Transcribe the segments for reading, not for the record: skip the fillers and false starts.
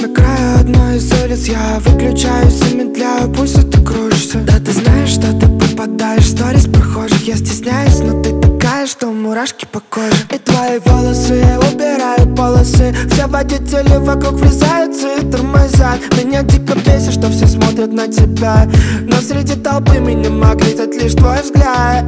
на краю одной из улиц. Я выключаюсь, замедляю пульс, и ты кружишься. Да ты знаешь, что ты попадаешь в сторис прохожих. Я стесняюсь, но ты такая, что мурашки по коже. И твои волосы, я убираю полосы. Все водители вокруг врезаются и тормозят. Меня дико бесит, что все смотрят на тебя, но среди толпы меня магнитит лишь твой взгляд.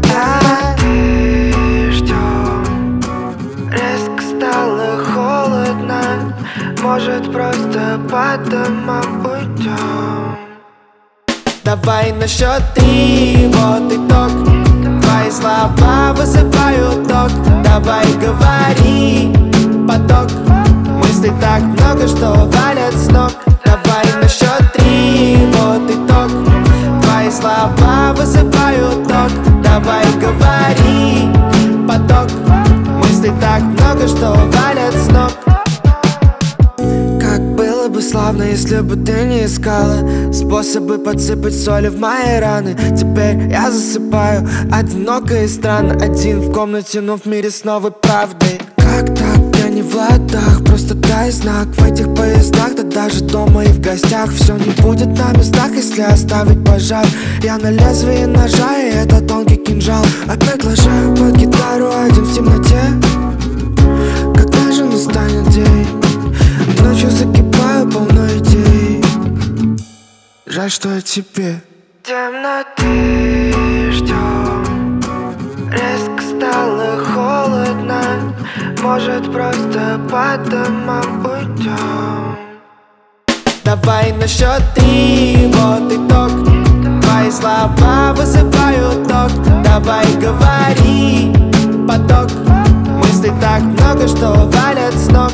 Ждем, резко стало холодно. Может, просто по домам уйдем? Давай на счет 3, вот итог. Твои слова вызывают ток. Давай говори, поток мыслей так много, что валят с ног. Давай на счет 3, вот итог. Твои слова вызывают ток. Давай говори, поток мыслей так много, что валят с ног. Как было бы славно, если бы ты не искала способы подсыпать соли в мои раны. Теперь я засыпаю одиноко и странно, один в комнате, но в мире с новой правдой. Как так? Я не в ладах, просто дай знак. В этих поездах, да даже дома и в гостях, все не будет на местах, если оставить пожар. Я на лезвии ножа, и это тонкий кинжал. Опять ложаю под гитару один в темноте. Когда же настанет день? Ночью закипаю полной идей. Жаль, что я тебе. Темноты ждем, резко стало холодно. Может, просто по домам уйдем? Давай на счет 3, вот итог. Твои слова вызывают ток. Давай говори, поток мыслей так много, что валят с ног.